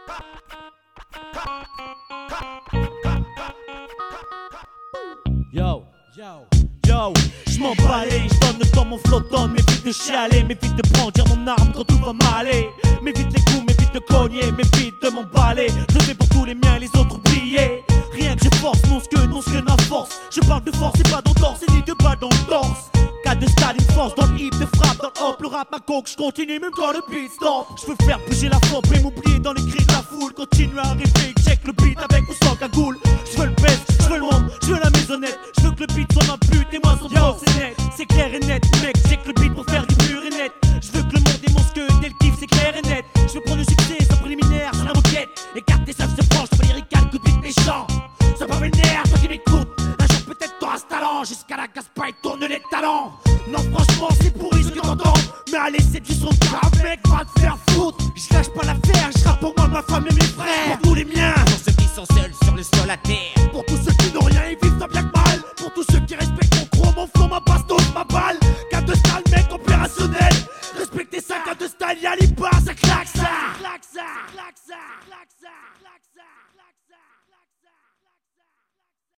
Yo, j'm'en balais, j'donne quand mon flot donne. M'évite de chialer, m'évite de brandir mon arme quand tout va m'aller. M'évite les coups, m'évite de cogner, m'évite de m'emballer. Je fais pour tous les miens et les autres oubliés. Rien que je force, non ce que ma force. Je parle de force et pas d'endorse, et ni de balle dans le torse. Cas de Staline force dans le hip, de frappe dans le hop, le rap, ma coke, j'continue même quand le beat stop. J'veux faire bouger la forme et m'oublier dans les cris de la foule. Continue à arriver, check le beat avec ou sans cagoule. J'veux le best, j'veux le monde, j'veux la maisonnette. J'veux que le beat soit ma pute et moi son droit, c'est net. C'est clair et net, mec, check le beat pour faire du pur et net. J'veux que le monde est mon que dès le kiff, c'est clair et net. J'veux prendre le succès sans préliminaire, sur la moquette. Écarter ça se franche, pas lyrical, coup de beat méchant. Ça va vénère, toi qui m'écoutes. Un jour peut-être t'auras ce talent, jusqu'à la casse-paille tourne les talents. Non franchement c'est pourri ce que t'entends. Mais allez c'est du son de grave mec, va te faire foutre. J'lâche pas l'affaire, j'rappe pour moi, ma femme et mes frères. Pour tous les miens, Pour ceux qui sont seuls sur le sol à terre. pour tous ceux qui n'ont rien et vivent tant bien que mal. Pour tous ceux qui respectent mon croc, mon flow, ma bastos, ma balle. Cas de style mec opérationnel. Respectez ça, cas de style, y'a les bars, ça claque ça. Claque ça, claque ça, claque ça, claque ça.